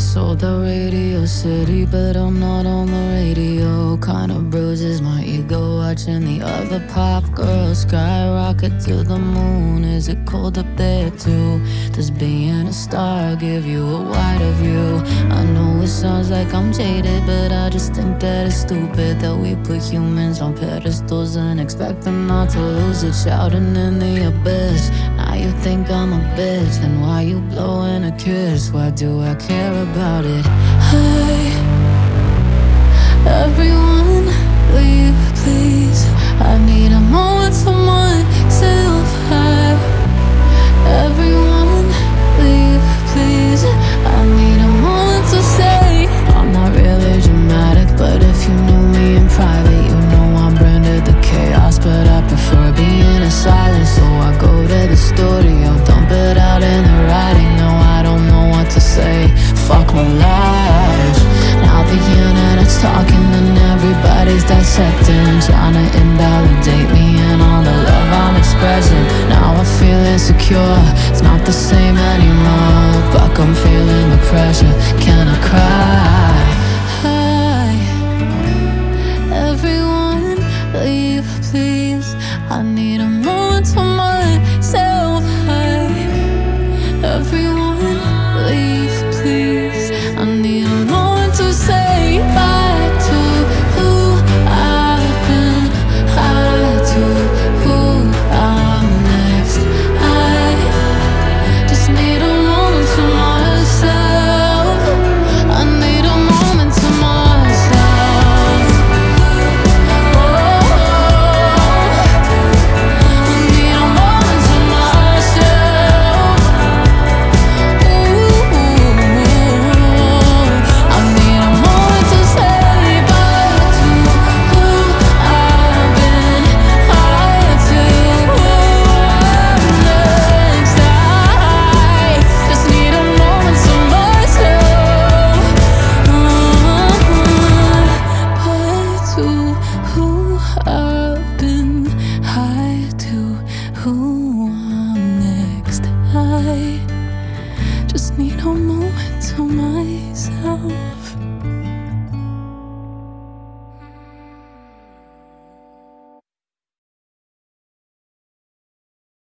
sold the Radio City, but I'm not on the radio. Kinda bruises my ego watching the other pop girls skyrocket to the moon. Is it cold up there too? Does being a star give you a wider view? I know it sounds like I'm jaded, but I just think that it's stupid that we put humans on pedestals and expect them not to lose it. Shouting in the abyss, now you think I'm a bitch. Then why you blowing a kiss? Why do I care about it? Hey, everyone leave please. I need a moment to myself. Hey, everyone leave please. I need a moment to say I'm not really dramatic, but if you knew me in private, you know I'm branded the chaos, but I prefer being in silence. So I go to the studio, dump it out in the writing. No, I don't know what to say. Fuck my life. Now the internet's talking and everybody's dissecting, trying to invalidate me and all the love I'm expressing. Now I feel insecure, it's not the same anymore. Fuck, I'm feeling the pressure, can I cry? Hi, everyone leave please. I need a moment to myself. Hi, everyone leave please. I need a moment to say bye to who I've been, hi to who I'm next. I just need a moment to myself. I need a moment to myself. I need a moment to myself. I need a moment to say bye to who I've been, hi to who I'm next. I just need a moment to myself. Bye to who I've been, hi to who I'm next. I just need a moment to myself.